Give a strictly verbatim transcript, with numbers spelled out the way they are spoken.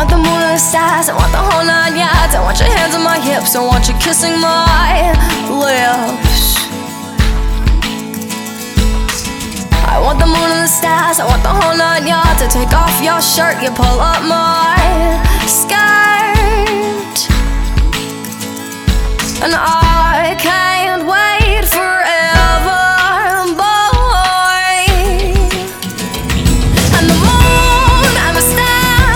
want the moon and the stars, I want the whole nine yards. I want your hands on my hips, I want you kissing my lips. I want the moon and the stars, I want the whole nine yards. To take off your shirt, you pull up my skirt, and I